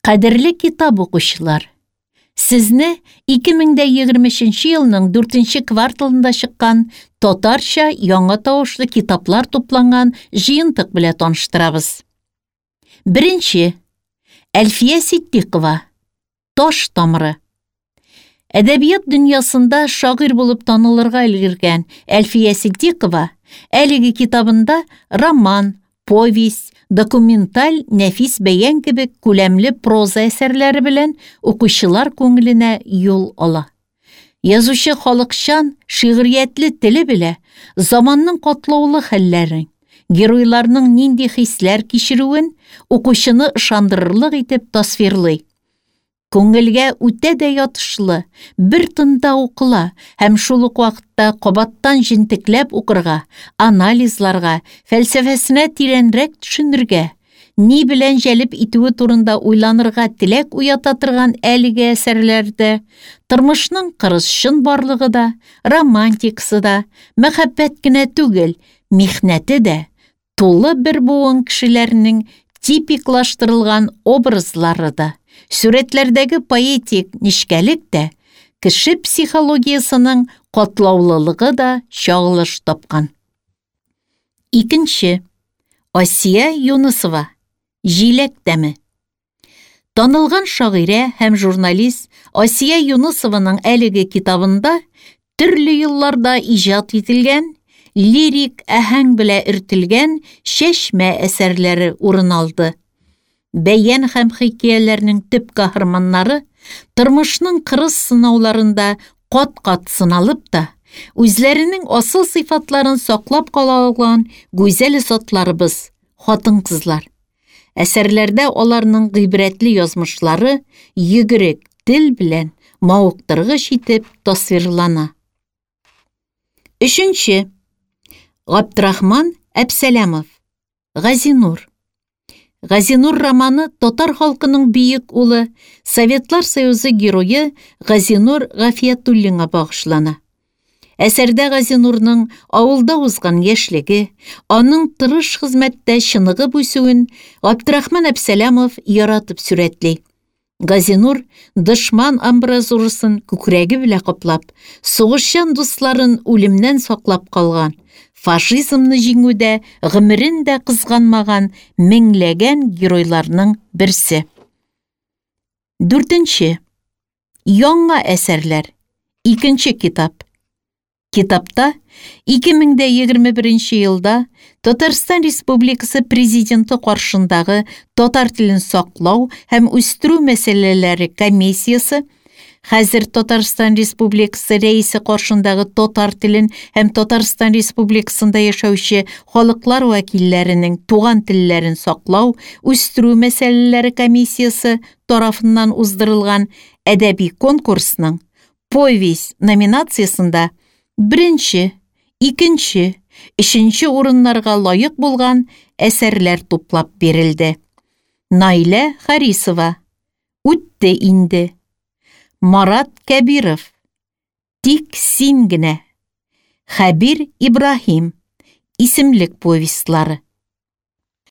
Қадірлі китап оқушылар, сізні 2023 елның 4 кварталында шыққан Татарша яңа тавышлы китаплар тупланган жиынтық біле таныштырабыз. Бірінші, Әлфия Сиддиқова, Таш тамыры. Әдәбият дөньясында шагыйрь булып танылырга өлгергән Әлфия Сиддиқова әлеге китабында роман, повесть, документаль нәфис бәян кебек күләмле проза әсәрләре белән укучылар күңеленә юл ала. Язучы халыкчан, шигъриятле теле белә заманның катлаулы хәлләрен, геройларның нинди хисләр кичерүен укучыны ышандырырлык итеп тасвирлый. Күңелгә үтә дә ятышлы, бер тында укыла һәм шул ук вакытта кабаттан җентекләп укырга, анализларга, фәлсәфәсенә тирәнрәк төшенергә, ни белән җәлеп итүе турында уйланырга теләк уята торган әлеге әсәрләрдә тормышның кырысчын барлыгы да, романтикасы да, мәхәббәт кенә түгел, михнәте дә, тулы бер буын кешеләрнең типиклаштырылган образлары да, сүретләрдәге поэтик нишкәлек тә, кеше психологиясының катлаулылыгы да чагылыш тапкан. Икенче, Асия Юнысова, Җиләк тәме. Танылган шагыйрә һәм журналист Асия Юнысованың әлеге китабында төрле елларда иҗат ителгән, лирик әһәң белә өртелгән чәчмә әсәрләре урын алды. Бәян һәм хикәяләрнең төп каһарманнары тормышның кырыс сынауларында кат-кат сыналып та, үзләренең асыл сыйфатларын саклап кала алган гүзәл затларыбыз, хатын-кызлар. Әсәрләрдә аларның гыйбрәтле язмышлары йөгерек тел белән мавыктыргыч итеп тасвирлана. Өченче, Габдрахман Әбсәләмов, Газинур. Газинур романы татар халкының бийек улы, Советлар Союзы геройы Газинур Гафиятуллинга багышлана. Әсәрдә Газинурның авылда узган яшьлеге, аның тырыш хезмәттә чыныгып үсүен Габдрахман Әбсәләмов яратып сүрәтли. Газинур дошман амбразурасын күкрәге белән каплап, сугышчан дусларын үлемнән саклап калган, фашизмны җиңүдә гомерен дә кызганмаган меңләгән геройларның берсе. Дүртенче, Яңа әсәрләр, икенче китап. Китапта 2021 елда Татарстан Республикасы президенты каршындагы татар телен саклау һәм үстерү мәсьәләләре комиссиясе, хәзер Татарстан Республикасы рәисе каршындагы татар телен һәм Татарстан Республикасында яшәүче халыклар вәкилләренең туган телләрен саклау, үстерү мәсьәләләре комиссиясе тарафыннан уздырылган әдәби конкурсның повесть номинациясында беренче, икенче, өченче урыннарга лаек булган әсәрләр туплап бирелде. Наилә Харисова, Үтте инде. Марат Кәбиров, Тик син генә. Хәбир Ибраһим, Исемлек повестлары.